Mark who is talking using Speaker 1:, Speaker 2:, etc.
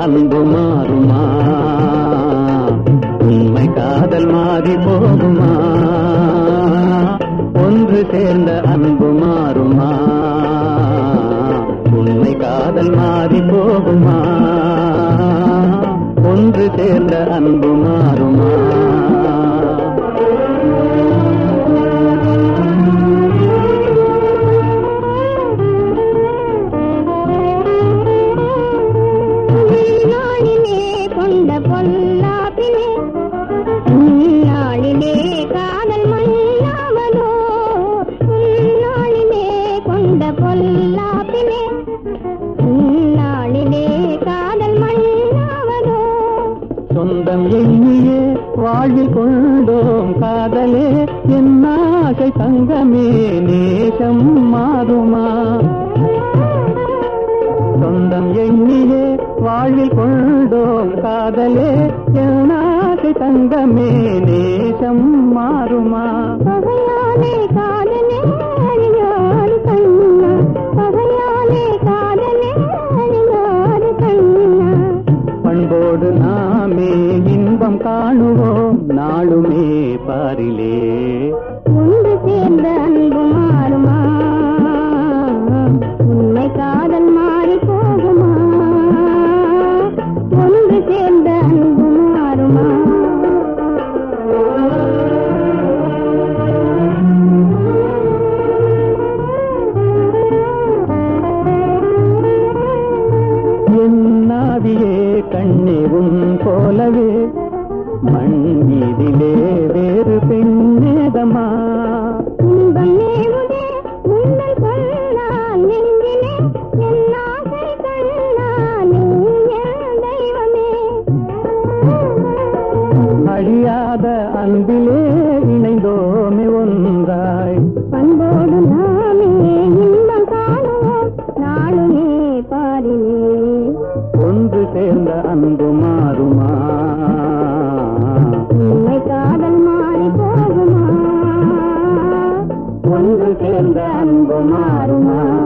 Speaker 1: அன்பு மாறுமா? உண்மை காதல் மாறி போகுமா? ஒன்று சேர்ந்த அன்பு மாறுமா? உண்மை காதல் மாறி போகுமா? ஒன்று சேர்ந்த அன்பு மாறுமா? சொந்தம் எண்ணியே வாழ்வில் கொண்டோம் காதலே, என் ஆசை தங்கமே நேசம் மாறுமா? சொந்தம் எண்ணியே வாழ்வில் கொண்டோம் காதலே, என் ஆசை தங்கமே நேசம் மாறுமா?
Speaker 2: பகையாலே காதலே அழியாது கண்ணா, பகையாலே காதலே அழியாது கண்ணா.
Speaker 1: பண்போடு நாமே இன்பம் காணுவோம் நாளுமே பாரிலே.
Speaker 2: ஒன்று சேர்ந்த அன்பு மாறுமா? உண்மை காதல் மாறி போகுமா? ஒன்று சேர்ந்த அன்பு மாறுமா?
Speaker 1: என்னாவியே கண்ணே உன் போலவே மண் மீதிலே வேறு பெண்ணேதமா?
Speaker 2: இன்பம் நேருதே உங்கள் சொல்லால் நெஞ்சிலே, என் ஆசை கண்ணா நீ என் தெய்வமே.
Speaker 1: அழியாத அன்பிலே இணைந்தோமே ஒன்றாய்.
Speaker 2: பண்போடு நாமே இன்பம் காணுவோம் நாளுமே பாரிலே.
Speaker 1: ஒன்று சேர்ந்த அன்பு மாறுமா?
Speaker 2: உண்மை காதல் மாறி போகுமா?
Speaker 1: ஒன்று சேர்ந்த அன்பு மாறுமா?